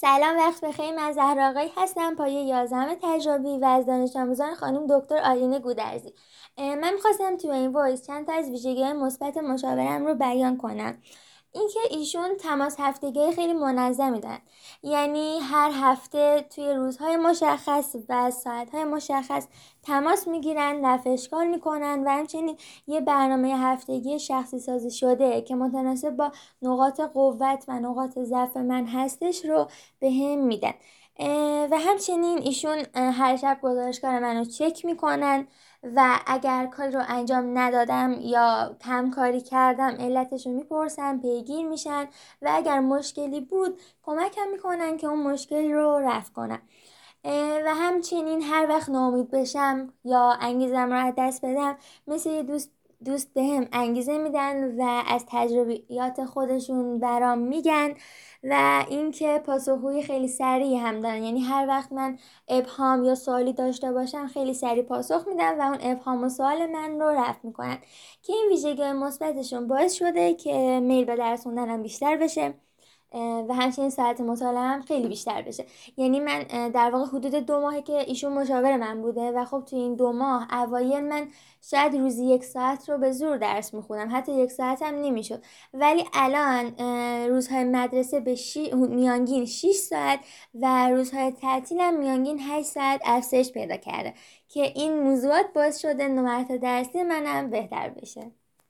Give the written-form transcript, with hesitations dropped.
سلام، وقت بخیر. من زهرا آقایی هستم، پایه 11 تجربی و از دانش آموزان خانم دکتر آیلین گودرزی. من میخواستم تو این وایس چند تا از ویژگی‌های مثبت مشاورم رو بیان کنم. اینکه ایشون تماس هفتگی خیلی منظمی دارن، یعنی هر هفته توی روزهای مشخص و ساعتهای مشخص تماس میگیرن، رفع اشکال میکنن و همچنین یه برنامه هفتگی شخصی سازی شده که متناسب با نقاط قوت و نقاط ضعف من هستش رو به هم میدن. و همچنین ایشون هر شب گزارشگر منو چک میکنن و اگر کاری رو انجام ندادم یا کم کاری کردم علتش رو میپرسن، پیگیر میشن و اگر مشکلی بود کمکم میکنن که اون مشکل رو رفع کنم. و همچنین هر وقت ناامید بشم یا انگیزم رو از دست بدم، مثل یه دوست به هم انگیزه میدن و از تجربیات خودشون برام میگن و اینکه پاسخگویی خیلی سریع هم دارن، یعنی هر وقت من ابهام یا سوالی داشته باشم خیلی سریع پاسخ میدن و اون ابهام و سوال من رو رفع میکنن که این ویژگی مثبتشون باعث شده که میل به درس خوندنم بیشتر بشه و همچنین ساعت مطالعه هم خیلی بیشتر بشه. یعنی من در واقع حدود 2 ماهه که ایشون مشاور من بوده و خب تو این 2 ماه اوایل من شاید روزی 1 ساعت رو به زور درس میخونم، حتی 1 ساعت هم نمیشد، ولی الان روزهای مدرسه به میانگین 6 ساعت و روزهای تعطیل هم میانگین 8 ساعت افزایش پیدا کرده که این موضوعات باعث شده نمرات درسی منم بهتر بشه.